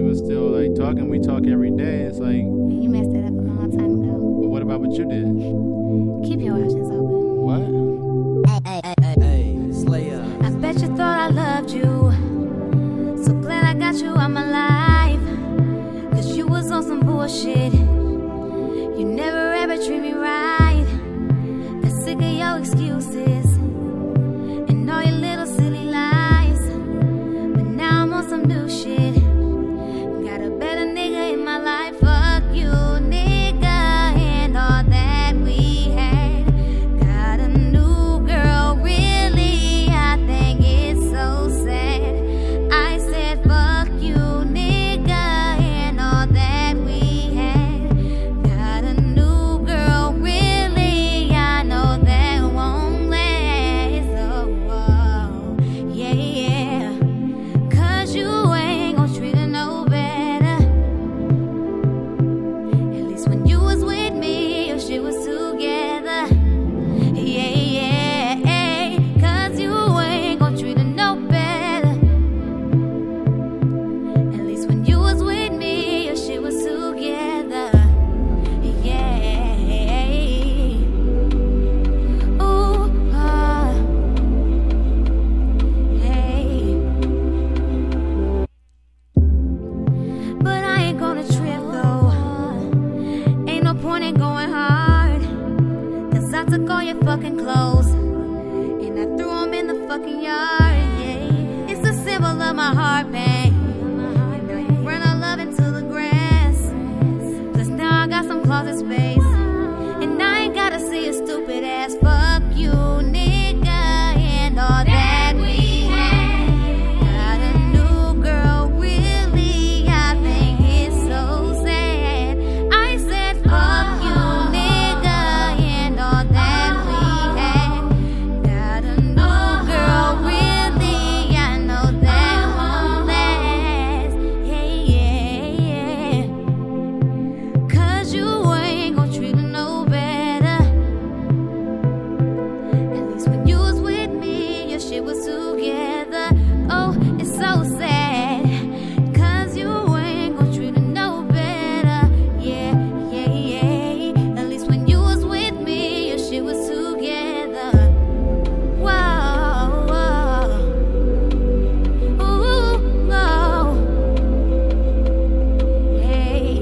was still like talking. We talk every day. It's like You messed it up a long time ago. but what about what you did? Keep your options open. What? Hey, Slayer. I bet you thought I loved you. So glad I got you out my life. Cause you was on some bullshit. You never ever treat me right. Got sick of your excuses and all your little silly lies. But now I'm on some new shit. Got a better nigga in my life. Fuck you, nigga, and all that we had. Got a new girl, really, I think it's so sad. I said fuck you, nigga, and all that we had. Got a new girl, really, I know that won't last. Oh, yeah, yeah. Cause you ain't gon' treat her no better. At least when you was with me, your shit was together. Yeah, yeah, cause you ain't gon' treat her no better. At least when you was with me, your shit was together. Yeah. Ooh, hey. But I ain't gonna trip though. Ain't no point in going hard. Cause I took all your fucking clothes and I threw them in the fucking yard. Yeah. It's a symbol of my heart, babe. Now you run our love into the grass. Plus now I got some closet space. And I ain't gotta see your stupid ass. Fuck you, nigga, and all that we had. Got a new girl, really, I think it's so sad. I said fuck you, nigga, and all that we had. Got a new girl, really, I know that won't last. Yeah. Cause you ain't gon' treat her no better. At least when you was with me, your shit was together. Oh, it's so sad. Cause you ain't gon' treat her no better. Yeah. At least when you was with me, your shit was together. Whoa. Ooh, no. Hey.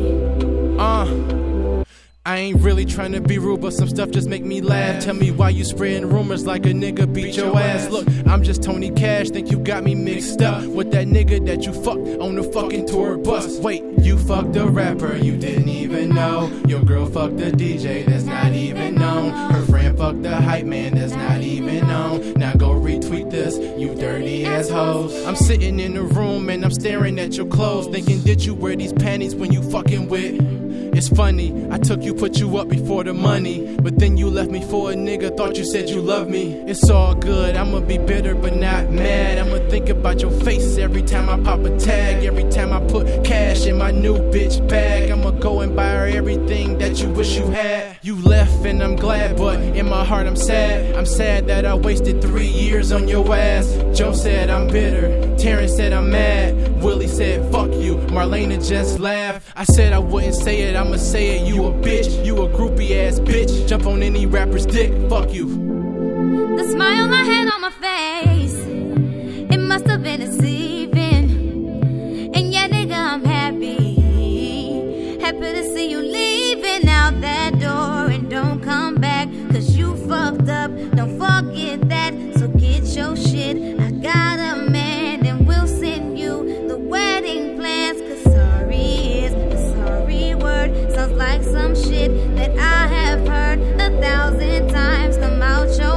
I ain't really trying to be rude, but some stuff just make me laugh. Tell me why you spreading rumors like a nigga beat your ass. Look, I'm just Tony Cash, think you got me mixed up with that nigga that you fucked on the fucking tour bus. Wait, you fucked a rapper you didn't even know. Your girl fucked a DJ that's not even known. Her friend fucked the hype man that's not even known. Now go retweet this, you dirty assholes. I'm sitting in the room and I'm staring at your clothes, thinking did you wear these panties when you fucking with? It's funny, I took you, put you up before the money, but then you left me for a nigga, thought you said you loved me. It's all good, I'ma be bitter but not mad. I'ma think about your face every time I pop a tag. Every time I put cash in my new bitch bag, I'ma go and buy her everything that you wish you had. You left and I'm glad, but in my heart I'm sad. I'm sad that I wasted 3 years on your ass. Joe said I'm bitter, Terrence said I'm mad, Willie said fuck you, Marlena just laughed. I said I wouldn't say it, I'ma say it, you a bitch, you a groupie ass bitch. Jump on any rapper's dick, fuck you. The smile I had on my face, it must have been deceiving. And yeah, nigga, I'm happy to see you leaving out that door. And don't come back, cause you fucked up, don't forget that. So get your shit, I got a man, and we'll send you the wedding plans. Cause sorry is a sorry word, sounds like some shit that I have heard 1,000 times come out your